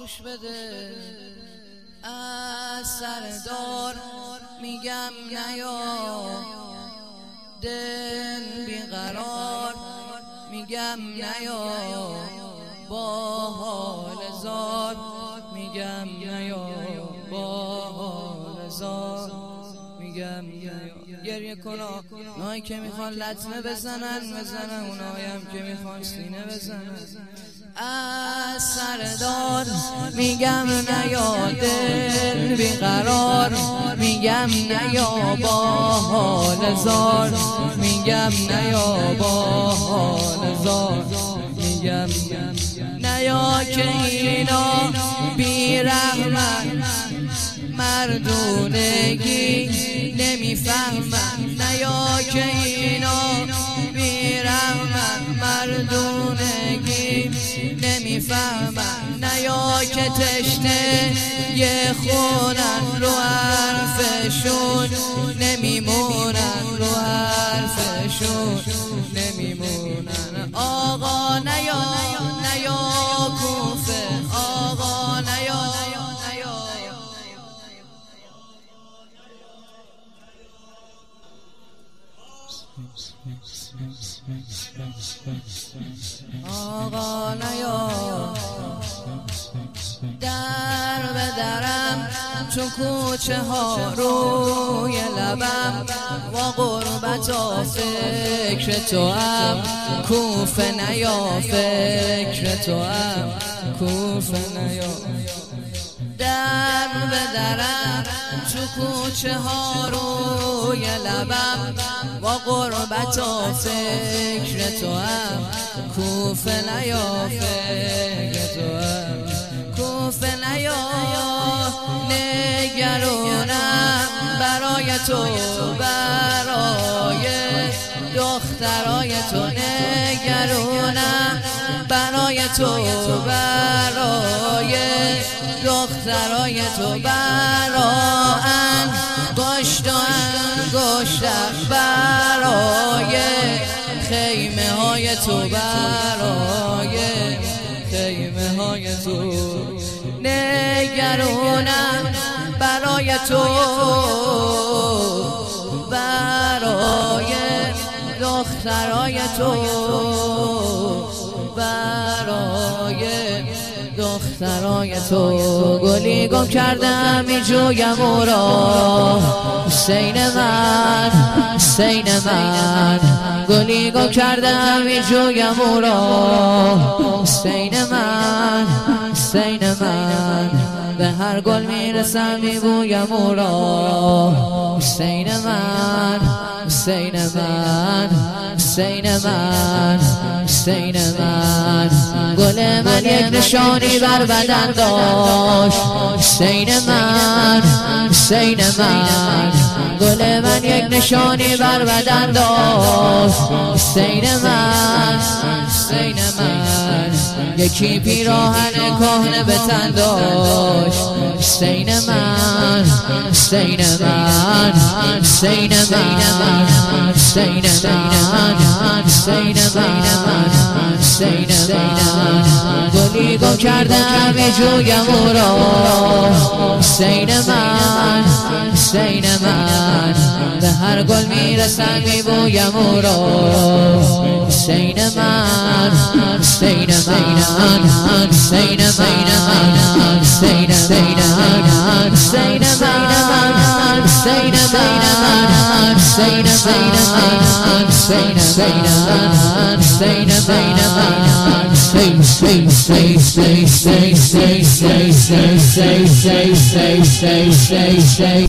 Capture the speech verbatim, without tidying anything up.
گوش بده. از سردار میگم نیا، دل بیقرار میگم نیا، با حال زار میگم نیا، با حال زار میگم نیا. گریه کنا اونایی که میخوان لطمه بزنن بزنن، اونایی هم که میخوان سینه بزنن. از سردار میگم نیا، دل بیقرار میگم نیا، با حال زار میگم نیا، با حال زار میگم نیا. که اینا بیرحمن مردونگی نمیفهمن، نیا که اینا بیرحمن مردونگی نمیفهمن، نیا که تشنه یه خونن رو حرفشون نمیمونن، رو حرفشون نمیمونن. آقا نیا نیا کوفه، آقا نیا نیا. آقا نیا در به درم، چون کوچه ها روی لبم، و غربت و فکر تو هم کوفه نیا، فکر تو هم کوفه نیا. در به درم چون کوچه ها روی لبم، و غربت و فکر تو هم کوفه نیا، فکر تو هم کوفه نیا. نگرانم برای تو، برای دخترای تو، نگرانم برای تو، برای دخترای تو، برای انگشت و انگشتر، برای خیمه های تو، برای خیمه های تو. نگرانم برای تو، برای دخترای تو، برای دخترای تو. گلی گم کردم می جویم او را، حسین من، حسین من. گلی گم کردم می جویم او را، حسین من، حسین من. به هر گل میرسم میبویم او را، حسین من، حسین من، حسین من، حسین من. گل من یک نشانی بر بدن داشت، حسین من، حسین من. گل من یک نشانی بر بدن داشت، حسین من، حسین من. یکی پیراهن کهنه به تن داشت، حسین من، حسین من، حسین من، حسین من، حسین من، حسین من. گلی گم کردم می جویم او را، حسین من، حسین من. به هر گل میرسم میبویم او را، حسین من، حسین من، حسین من، حسین من، حسین من، حسین من، حسین من، حسین من، حسین من. Say, say, say, say, say, say, say, say, say, say, say, say, say, say.